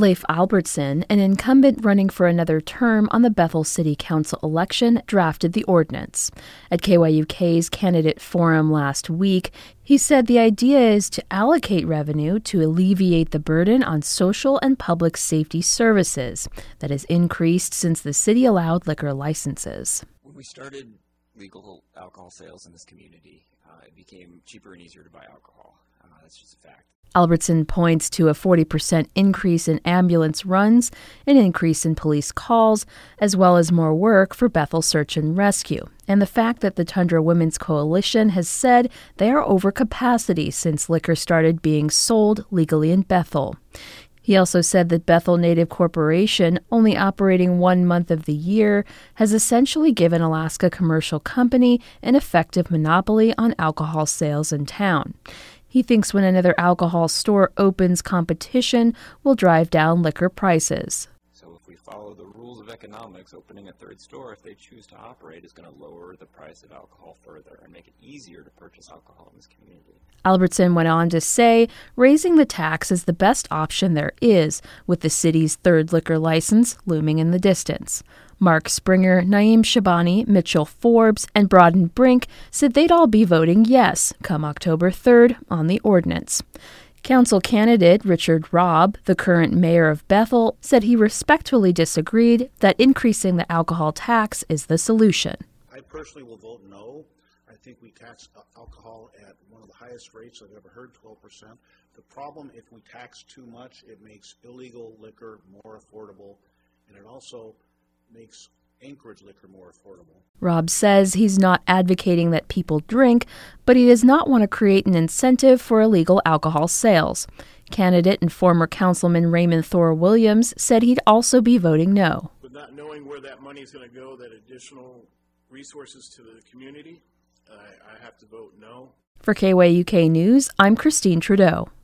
Leif Albertson, an incumbent running for another term on the Bethel City Council election, drafted the ordinance. At KYUK's candidate forum last week, he said the idea is to allocate revenue to alleviate the burden on social and public safety services that has increased since the city allowed liquor licenses. When we started legal alcohol sales in this community, it became cheaper and easier to buy alcohol. That's just a fact. Albertson points to a 40% increase in ambulance runs, an increase in police calls, as well as more work for Bethel Search and Rescue, and the fact that the Tundra Women's Coalition has said they are over capacity since liquor started being sold legally in Bethel. He also said that Bethel Native Corporation, only operating 1 month of the year, has essentially given Alaska Commercial Company an effective monopoly on alcohol sales in town. He thinks when another alcohol store opens, competition will drive down liquor prices. So if we follow the rules of economics, opening a third store, if they choose to operate, is going to lower the price of alcohol further and make it easier to purchase alcohol in this community. Albertson went on to say raising the tax is the best option there is, with the city's third liquor license looming in the distance. Mark Springer, Naeem Shabani, Mitchell Forbes, and Broden Brink said they'd all be voting yes come October 3rd on the ordinance. Council candidate Richard Robb, the current mayor of Bethel, said he respectfully disagreed that increasing the alcohol tax is the solution. I personally will vote no. I think we tax alcohol at one of the highest rates I've ever heard, 12%. The problem, if we tax too much, it makes illegal liquor more affordable, and it also makes Anchorage liquor more affordable. Robb says he's not advocating that people drink, but he does not want to create an incentive for illegal alcohol sales. Candidate and former councilman Raymond Thor Williams said he'd also be voting no. With not knowing where that money is going to go, that additional resources to the community, I have to vote no. For KYUK News, I'm Christine Trudeau.